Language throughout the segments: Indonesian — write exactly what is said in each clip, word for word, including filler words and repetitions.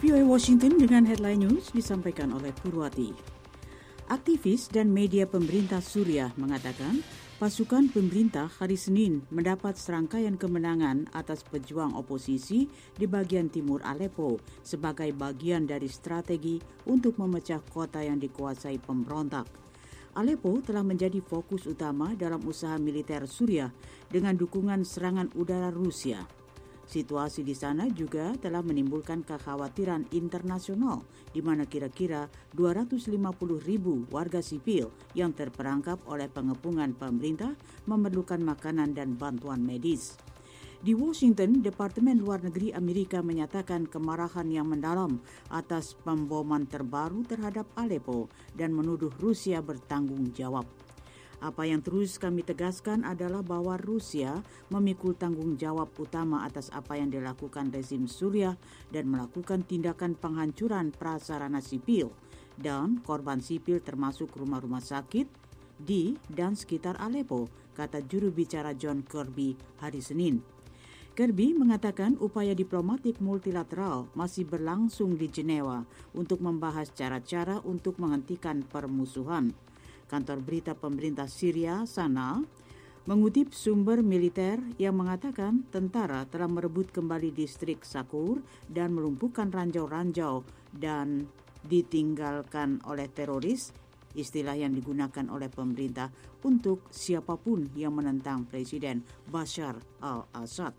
V O A Washington dengan headline news disampaikan oleh Purwati. Aktivis dan media pemerintah Suriah mengatakan pasukan pemerintah hari Senin mendapat serangkaian kemenangan atas pejuang oposisi di bagian timur Aleppo sebagai bagian dari strategi untuk memecah kota yang dikuasai pemberontak. Aleppo telah menjadi fokus utama dalam usaha militer Suriah dengan dukungan serangan udara Rusia. Situasi di sana juga telah menimbulkan kekhawatiran internasional di mana kira-kira dua ratus lima puluh ribu warga sipil yang terperangkap oleh pengepungan pemerintah memerlukan makanan dan bantuan medis. Di Washington, Departemen Luar Negeri Amerika menyatakan kemarahan yang mendalam atas pemboman terbaru terhadap Aleppo dan menuduh Rusia bertanggung jawab. Apa yang terus kami tegaskan adalah bahwa Rusia memikul tanggung jawab utama atas apa yang dilakukan rezim Suriah dan melakukan tindakan penghancuran prasarana sipil dan korban sipil termasuk rumah-rumah sakit di dan sekitar Aleppo, kata juru bicara John Kirby hari Senin. Kirby mengatakan upaya diplomatik multilateral masih berlangsung di Jenewa untuk membahas cara-cara untuk menghentikan permusuhan. Kantor berita pemerintah Syria, Sana, mengutip sumber militer yang mengatakan tentara telah merebut kembali distrik Sakur dan melumpuhkan ranjau-ranjau dan ditinggalkan oleh teroris, istilah yang digunakan oleh pemerintah untuk siapapun yang menentang Presiden Bashar al-Assad.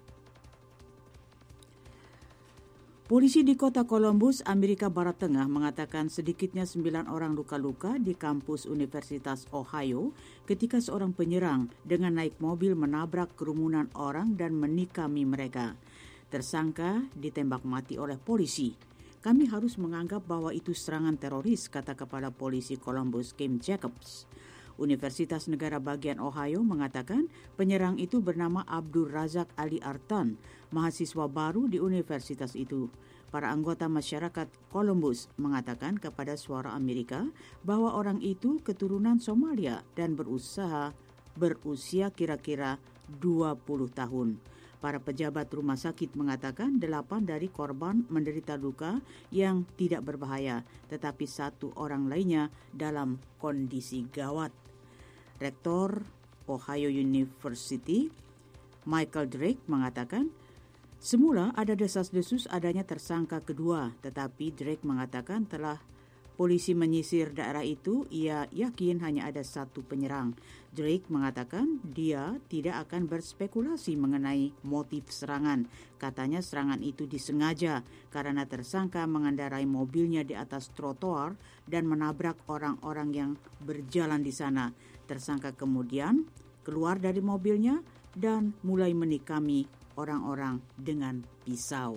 Polisi di kota Columbus, Amerika Barat Tengah mengatakan sedikitnya sembilan orang luka-luka di kampus Universitas Ohio ketika seorang penyerang dengan naik mobil menabrak kerumunan orang dan menikami mereka. Tersangka ditembak mati oleh polisi. Kami harus menganggap bahwa itu serangan teroris, kata Kepala Polisi Columbus, Kim Jacobs. Universitas Negara Bagian Ohio mengatakan penyerang itu bernama Abdul Razak Ali Artan, mahasiswa baru di universitas itu. Para anggota masyarakat Columbus mengatakan kepada Suara Amerika bahwa orang itu keturunan Somalia dan berusaha berusia kira-kira dua puluh tahun. Para pejabat rumah sakit mengatakan delapan dari korban menderita luka yang tidak berbahaya, tetapi satu orang lainnya dalam kondisi gawat. Rektor Ohio University, Michael Drake, mengatakan semula ada desas-desus adanya tersangka kedua, tetapi Drake mengatakan telah polisi menyisir daerah itu, ia yakin hanya ada satu penyerang. Drake mengatakan dia tidak akan berspekulasi mengenai motif serangan. Katanya serangan itu disengaja karena tersangka mengendarai mobilnya di atas trotoar dan menabrak orang-orang yang berjalan di sana. Tersangka kemudian keluar dari mobilnya dan mulai menikami orang-orang dengan pisau.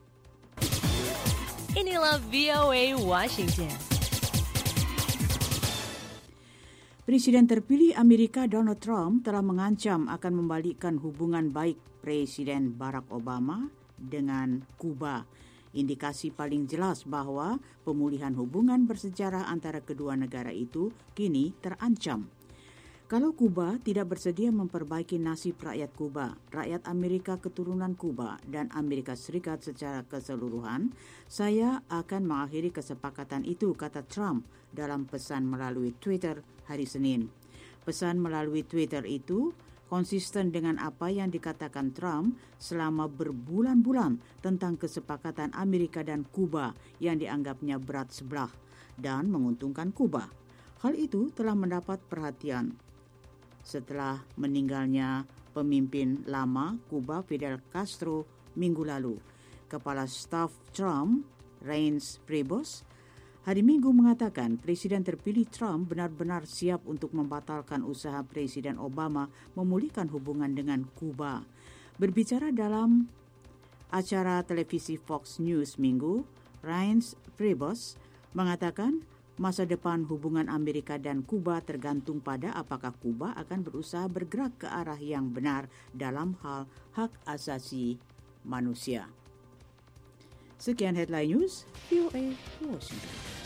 Inilah V O A Washington. Presiden terpilih Amerika Donald Trump telah mengancam akan membalikkan hubungan baik Presiden Barack Obama dengan Kuba. Indikasi paling jelas bahwa pemulihan hubungan bersejarah antara kedua negara itu kini terancam. Kalau Kuba tidak bersedia memperbaiki nasib rakyat Kuba, rakyat Amerika keturunan Kuba, dan Amerika Serikat secara keseluruhan, saya akan mengakhiri kesepakatan itu, kata Trump dalam pesan melalui Twitter hari Senin. Pesan melalui Twitter itu konsisten dengan apa yang dikatakan Trump selama berbulan-bulan tentang kesepakatan Amerika dan Kuba yang dianggapnya berat sebelah dan menguntungkan Kuba. Hal itu telah mendapat perhatian setelah meninggalnya pemimpin lama Kuba Fidel Castro minggu lalu. Kepala Staf Trump, Reince Priebus, hari Minggu mengatakan Presiden terpilih Trump benar-benar siap untuk membatalkan usaha Presiden Obama memulihkan hubungan dengan Kuba. Berbicara dalam acara televisi Fox News Minggu, Reince Priebus mengatakan masa depan hubungan Amerika dan Kuba tergantung pada apakah Kuba akan berusaha bergerak ke arah yang benar dalam hal hak asasi manusia. Sekian headline news, V O A Washington.